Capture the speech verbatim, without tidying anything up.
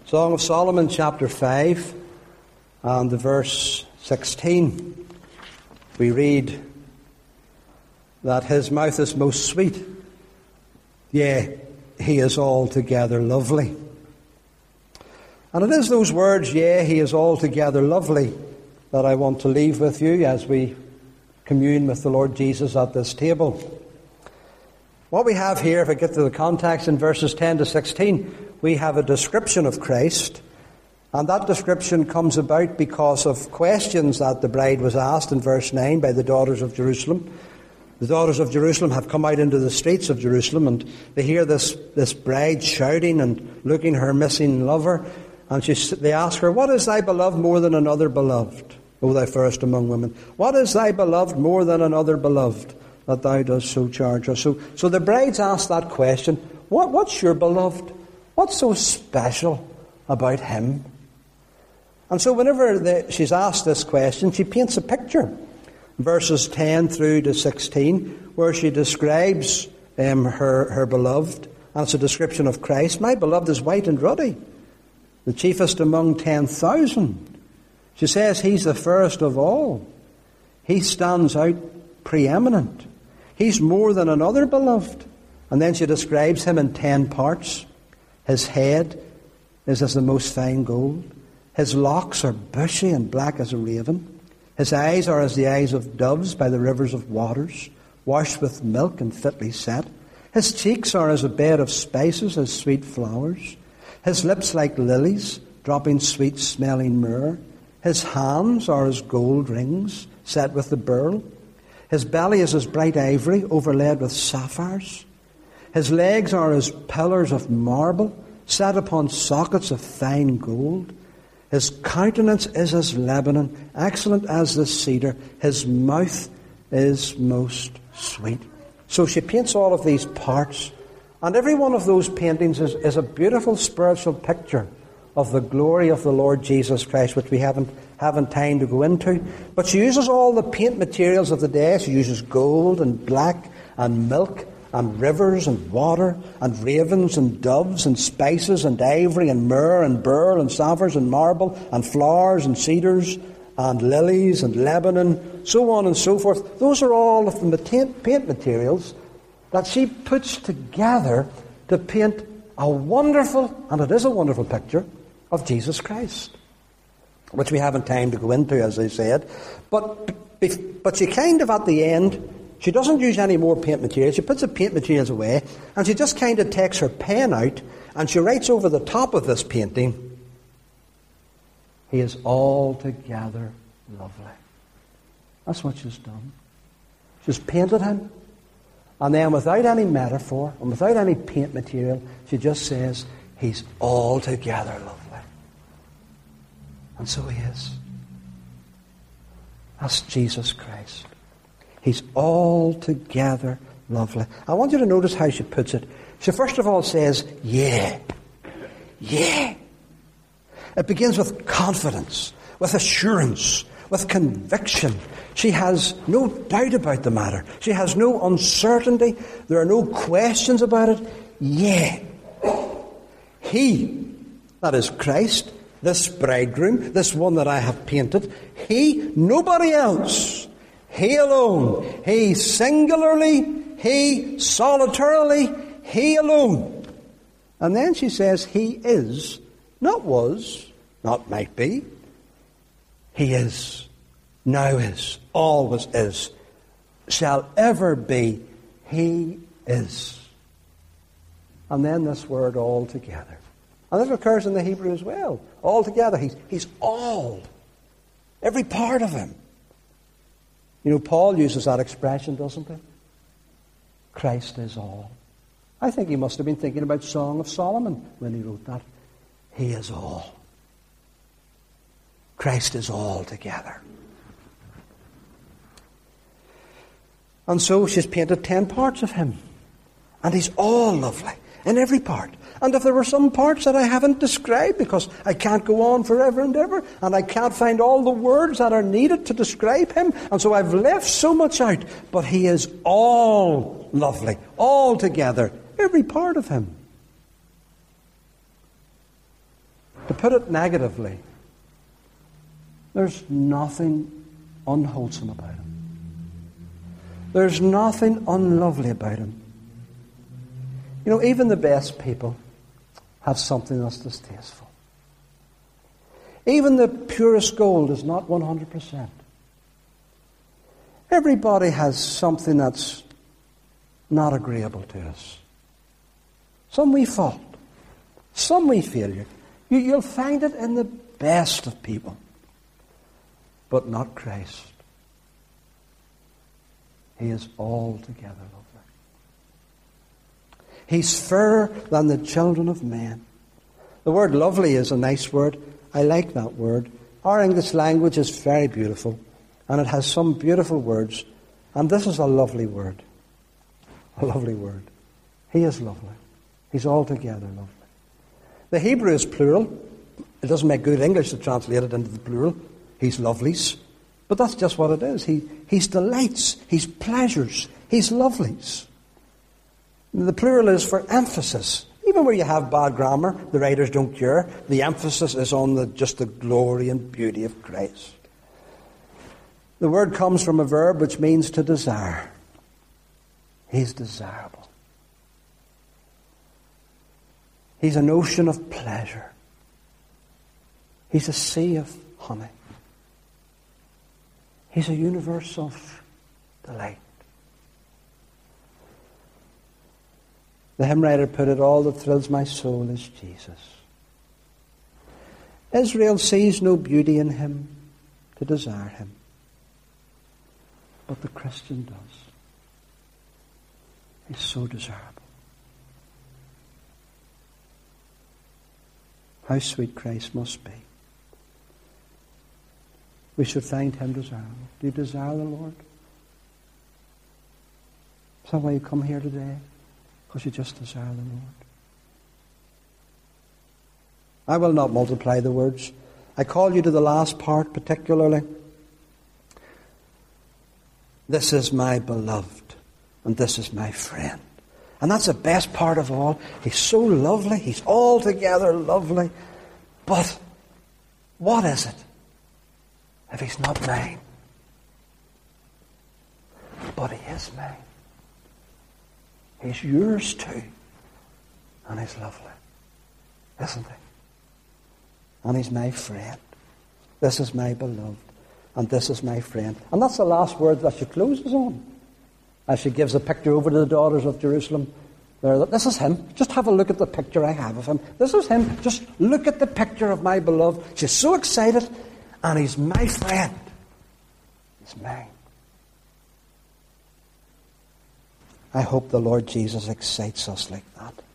Song of Solomon, chapter five, and the verse sixteen. We read that his mouth is most sweet, yea, he is altogether lovely. And it is those words, yea, he is altogether lovely, that I want to leave with you as we commune with the Lord Jesus at this table. What we have here, if I get to the context in verses ten to sixteen, we have a description of Christ, and that description comes about because of questions that the bride was asked in verse nine by the daughters of Jerusalem. The daughters of Jerusalem have come out into the streets of Jerusalem, and they hear this, this bride shouting and looking her missing lover, and she, they ask her, "What is thy beloved more than another beloved, O thou fairest among women? What is thy beloved more than another beloved, that thou dost so charge us?" So, so the bride's asked that question, what, what's your beloved? What's so special about him? And so whenever the, she's asked this question, she paints a picture. Verses ten through to sixteen, where she describes um, her, her beloved, and it's a description of Christ. "My beloved is white and ruddy, the chiefest among ten thousand. She says he's the fairest of all. He stands out preeminent. He's more than another beloved. And then she describes him in ten parts. His head is as the most fine gold. His locks are bushy and black as a raven. His eyes are as the eyes of doves by the rivers of waters, washed with milk and fitly set. His cheeks are as a bed of spices, as sweet flowers. His lips like lilies, dropping sweet-smelling myrrh. His hands are as gold rings, set with the beryl. His belly is as bright ivory, overlaid with sapphires. His legs are as pillars of marble, set upon sockets of fine gold. His countenance is as Lebanon, excellent as the cedar. His mouth is most sweet. So she paints all of these parts, and every one of those paintings is, is a beautiful spiritual picture of the glory of the Lord Jesus Christ, which we haven't haven't time to go into. But she uses all the paint materials of the day. She uses gold and black and milk and rivers and water and ravens and doves and spices and ivory and myrrh and beryl and sapphires and marble and flowers and cedars and lilies and Lebanon, so on and so forth. Those are all of the paint materials that she puts together to paint a wonderful, and it is a wonderful picture, of Jesus Christ, which we haven't time to go into, as I said. But, but she kind of, at the end, she doesn't use any more paint materials. She puts the paint materials away, and she just kind of takes her pen out, and she writes over the top of this painting, "He is altogether lovely." That's what she's done. She's painted him, and then without any metaphor, and without any paint material, she just says, "He's altogether lovely." And so he is. That's Jesus Christ. He's altogether lovely. I want you to notice how she puts it. She first of all says, "Yeah, yeah." It begins with confidence, with assurance, with conviction. She has no doubt about the matter. She has no uncertainty. There are no questions about it. Yeah. He, that is Christ, this bridegroom, this one that I have painted, he, nobody else, he alone, he singularly, he solitarily, he alone. And then she says, he is, not was, not might be, he is, now is, always is, shall ever be, he is. And then this word altogether. And this occurs in the Hebrew as well. Altogether, he's, he's all. Every part of him. You know, Paul uses that expression, doesn't he? Christ is all. I think he must have been thinking about Song of Solomon when he wrote that. He is all. Christ is all together. And so she's painted ten parts of him. And he's all lovely in every part. And if there were some parts that I haven't described, because I can't go on forever and ever, and I can't find all the words that are needed to describe him, and so I've left so much out, but he is all lovely, all together, every part of him. put it negatively, there's nothing unwholesome about him. There's nothing unlovely about him. You know, even the best people have something that's distasteful. Even the purest gold is not one hundred percent. Everybody has something that's not agreeable to us. Some we fault. Some we failure. You, you'll find it in the best of people. But not Christ. He is altogether lovely. He's fairer than the children of men. The word lovely is a nice word. I like that word. Our English language is very beautiful, and it has some beautiful words, and this is a lovely word. A lovely word. He is lovely. He's altogether lovely. The Hebrew is plural. It doesn't make good English to translate it into the plural. He's lovelies. But that's just what it is. He, he's delights. He's pleasures. He's lovelies. The plural is for emphasis. Even where you have bad grammar, the writers don't care. The emphasis is on the, just the glory and beauty of Christ. The word comes from a verb which means to desire. He's desirable. He's an ocean of pleasure. He's a sea of honey. He's a universe of delight. The hymn writer put it, all that thrills my soul is Jesus. Israel sees no beauty in him to desire him. But the Christian does. He's so desirable. How sweet Christ must be. We should find him desirable. Do you desire the Lord? Is that why you come here today? Because you just desire the Lord. I will not multiply the words. I call you to the last part particularly. This is my beloved, and this is my friend. And that's the best part of all. He's so lovely. He's altogether lovely. But what is it if he's not mine? But he is mine. He's yours too. And he's lovely. Isn't he? And he's my friend. This is my beloved. And this is my friend. And that's the last word that she closes on. As she gives a picture over to the daughters of Jerusalem. There, this is him. Just have a look at the picture I have of him. This is him. Just look at the picture of my beloved. She's so excited. And he's my friend. He's mine. I hope the Lord Jesus excites us like that.